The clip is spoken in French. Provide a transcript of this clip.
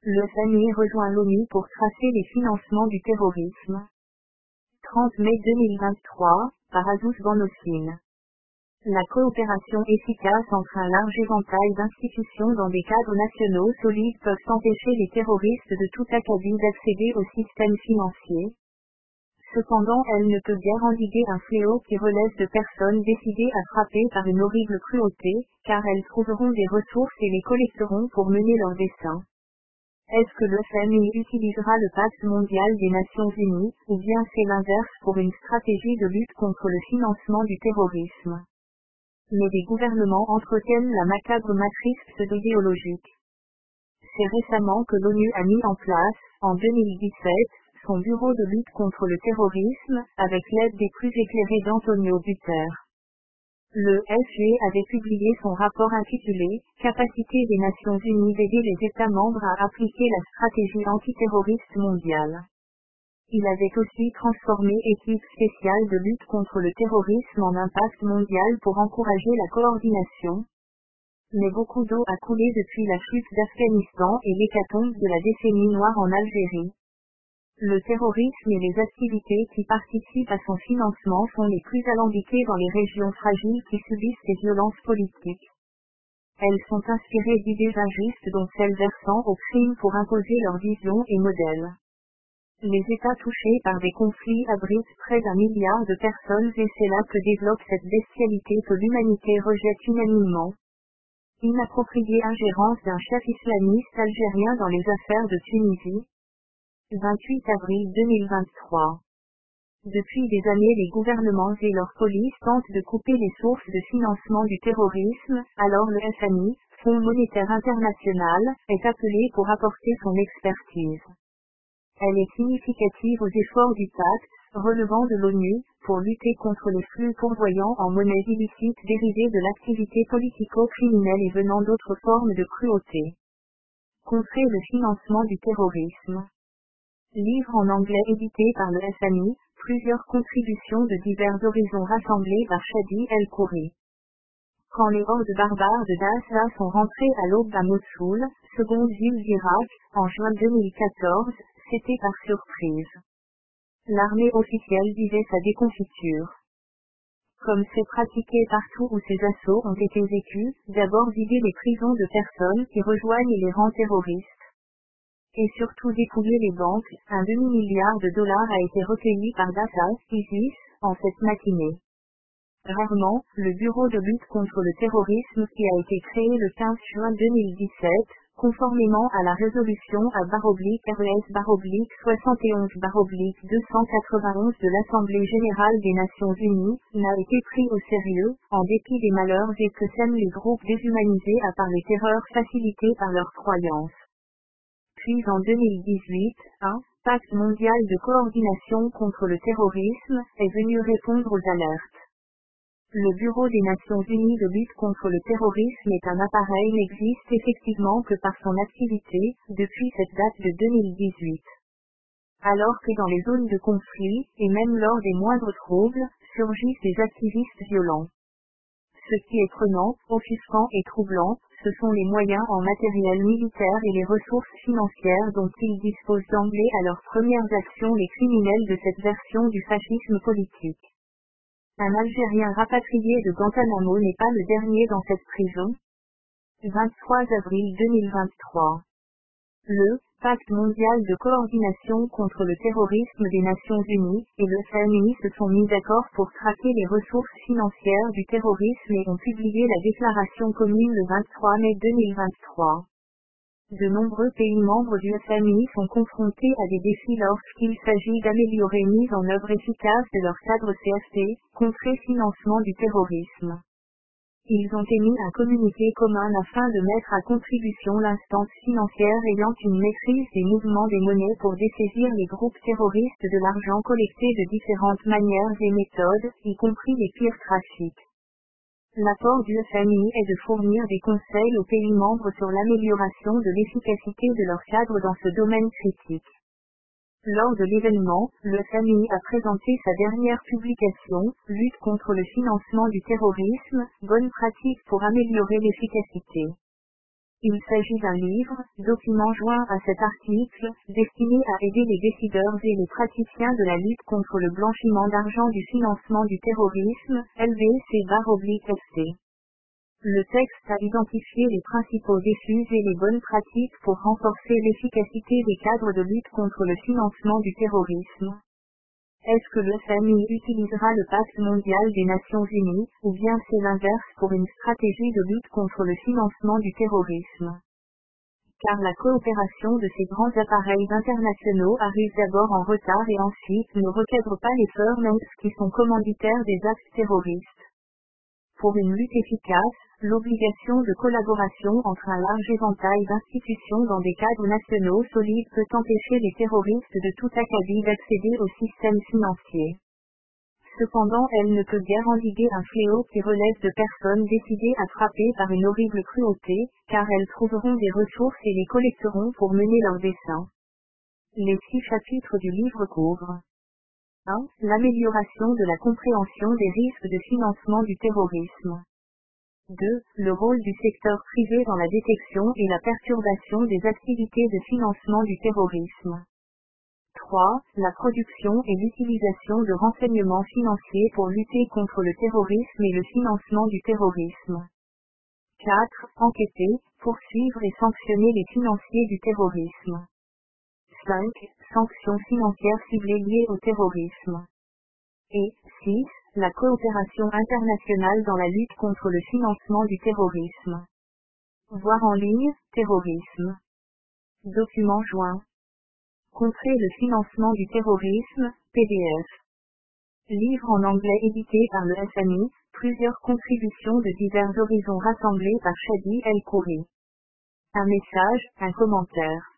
Le FMI rejoint l'ONU pour tracer les financements du terrorisme. 30 mai 2023, par Azouz Banossine. La coopération efficace entre un large éventail d'institutions dans des cadres nationaux solides peuvent empêcher les terroristes de tout acabit d'accéder au système financier. Cependant, elle ne peut guère endiguer un fléau qui relève de personnes décidées à frapper par une horrible cruauté, car elles trouveront des ressources et les collecteront pour mener leur dessein. Est-ce que le FMI utilisera le Pacte mondial des Nations Unies, ou bien c'est l'inverse pour une stratégie de lutte contre le financement du terrorisme? Mais des gouvernements entretiennent la macabre matrice pseudo-idéologique. C'est récemment que l'ONU a mis en place, en 2017, son bureau de lutte contre le terrorisme, avec l'aide des plus éclairés d'Antonio Guterres. Le FUE avait publié son rapport intitulé « Capacité des Nations Unies d'aider les États membres à appliquer la stratégie antiterroriste mondiale ». Il avait aussi transformé équipe spéciale de lutte contre le terrorisme en un pacte mondial pour encourager la coordination. Mais beaucoup d'eau a coulé depuis la chute d'Afghanistan et l'hécatombe de la décennie noire en Algérie. Le terrorisme et les activités qui participent à son financement sont les plus alambiquées dans les régions fragiles qui subissent ces violences politiques. Elles sont inspirées d'idées injustes dont celles versant au crime pour imposer leur vision et modèle. Les États touchés par des conflits abritent près d'1 milliard de personnes et c'est là que développe cette bestialité que l'humanité rejette unanimement. Inappropriée ingérence d'un chef islamiste algérien dans les affaires de Tunisie. 28 avril 2023. Depuis des années, les gouvernements et leurs polices tentent de couper les sources de financement du terrorisme, alors le FMI, Fonds monétaire international, est appelé pour apporter son expertise. Elle est significative aux efforts du pacte, relevant de l'ONU, pour lutter contre les flux pourvoyants en monnaie illicite dérivés de l'activité politico-criminelle et venant d'autres formes de cruauté. Contrer le financement du terrorisme. Livre en anglais édité par le FMI, plusieurs contributions de divers horizons rassemblées par Shadi El-Khouri. Quand les hordes barbares de Daesh sont rentrées à l'aube à Mossoul, seconde ville d'Irak, en juin 2014, c'était par surprise. L'armée officielle vivait sa déconfiture. Comme c'est pratiqué partout où ces assauts ont été vécus, d'abord vider les prisons de personnes qui rejoignent les rangs terroristes. Et surtout dépouiller les banques, un demi-milliard de dollars a été recueilli par Daesh, ISIS, en cette matinée. Rarement, le Bureau de lutte contre le terrorisme qui a été créé le 15 juin 2017, conformément à la résolution A-RES-71-291 de l'Assemblée générale des Nations Unies, n'a été pris au sérieux, en dépit des malheurs et que sèment les groupes déshumanisés à part les terreurs facilitées par leurs croyances. Puis en 2018, un pacte mondial de coordination contre le terrorisme est venu répondre aux alertes. Le Bureau des Nations Unies de lutte contre le terrorisme est un appareil n'existe effectivement que par son activité, depuis cette date de 2018. Alors que dans les zones de conflit, et même lors des moindres troubles, surgissent des activistes violents. Ce qui est prenant, offusquant et troublant, ce sont les moyens en matériel militaire et les ressources financières dont ils disposent d'emblée à leurs premières actions les criminels de cette version du fascisme politique. Un Algérien rapatrié de Guantanamo n'est pas le dernier dans cette prison. 23 avril 2023. Le Pacte mondial de coordination contre le terrorisme des Nations Unies et le FMI se sont mis d'accord pour traquer les ressources financières du terrorisme et ont publié la déclaration commune le 23 mai 2023. De nombreux pays membres du FMI sont confrontés à des défis lorsqu'il s'agit d'améliorer mise en œuvre efficace de leur cadre CFT, contrer financement du terrorisme. Ils ont émis un communiqué commun afin de mettre à contribution l'instance financière ayant une maîtrise des mouvements des monnaies pour dessaisir les groupes terroristes de l'argent collecté de différentes manières et méthodes, y compris les pires trafics. L'apport du FMI est de fournir des conseils aux pays membres sur l'amélioration de l'efficacité de leur cadre dans ce domaine critique. Lors de l'événement, le FMI a présenté sa dernière publication, Lutte contre le financement du terrorisme, bonnes pratiques pour améliorer l'efficacité. Il s'agit d'un livre, document joint à cet article, destiné à aider les décideurs et les praticiens de la lutte contre le blanchiment d'argent du financement du terrorisme, LBC-FC. Le texte a identifié les principaux défis et les bonnes pratiques pour renforcer l'efficacité des cadres de lutte contre le financement du terrorisme. Est-ce que le FMI utilisera le Pacte mondial des Nations Unies, ou bien c'est l'inverse pour une stratégie de lutte contre le financement du terrorisme? Car la coopération de ces grands appareils internationaux arrive d'abord en retard et ensuite ne recadre pas les firms qui sont commanditaires des actes terroristes. Pour une lutte efficace, l'obligation de collaboration entre un large éventail d'institutions dans des cadres nationaux solides peut empêcher les terroristes de tout acabit d'accéder au système financier. Cependant, elle ne peut guère endiguer un fléau qui relève de personnes décidées à frapper par une horrible cruauté, car elles trouveront des ressources et les collecteront pour mener leurs desseins. Les 6 chapitres du livre couvrent 1. L'amélioration de la compréhension des risques de financement du terrorisme. 2. Le rôle du secteur privé dans la détection et la perturbation des activités de financement du terrorisme. 3. La production et l'utilisation de renseignements financiers pour lutter contre le terrorisme et le financement du terrorisme. 4. Enquêter, poursuivre et sanctionner les financiers du terrorisme. 5. Sanctions financières ciblées liées au terrorisme. Et 6. La coopération internationale dans la lutte contre le financement du terrorisme. Voir en ligne, terrorisme. Document joint. Contrer le financement du terrorisme, PDF. Livre en anglais édité par le FMI, plusieurs contributions de divers horizons rassemblées par Shadi El Khoury. Un message, un commentaire.